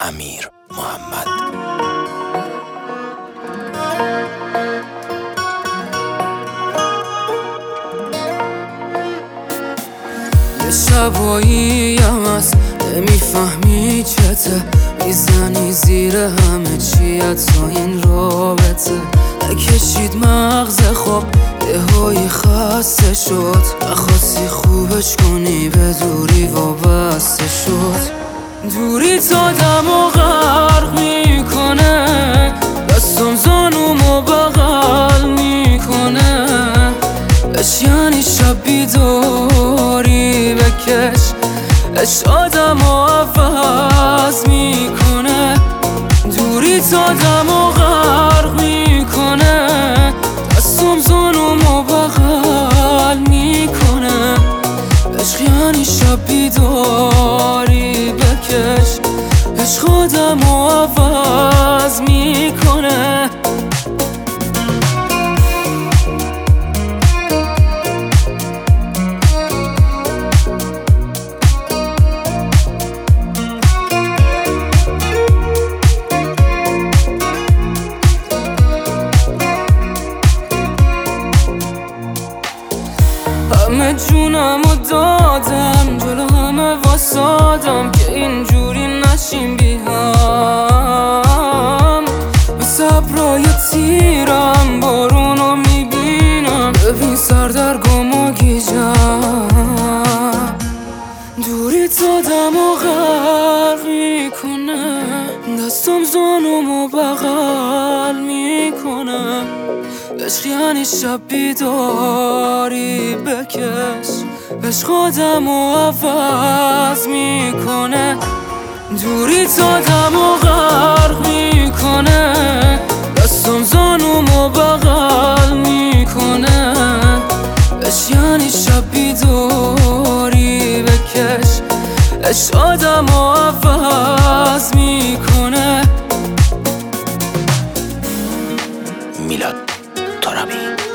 امیر محمد. یه شباییم هست نمیفهمی چته، میزنی زیر همه چیت تا این رابطه نکشید مغز خواب دهایی خسته شد، نخواستی خوبش کنی به دوری وابسته شد. دوری تا دمو غرق میکنه، دستم زانومو بغل میکنه، اش یعنی شب بیداری بکش، اش آدمو عوض میکنه. دوری تا دمو غرق میکنه، دستم زانومو بغل میکنه، عشق یعنی شب بیداری بکش، عشق آدمو عوض میکنه. همه جونمو دادم جلو همه واسادم که اینجوری نشیم بی هم. به صبرای تیرم بارونو میبینم، ببین سردرگمو گیجم. دوری تا دمو غرق میکنه، دستم زانومو بغل میکنه، عشق یعنی شب بیداری بکش، عشق آدمو عوض میکنه. دوری تا دمو غرق میکنه، دستم زانومو بغل میکنه، عشق یعنی شب بیداری بکش، عشق آدمو عوض میکنه. میلاد ترابی.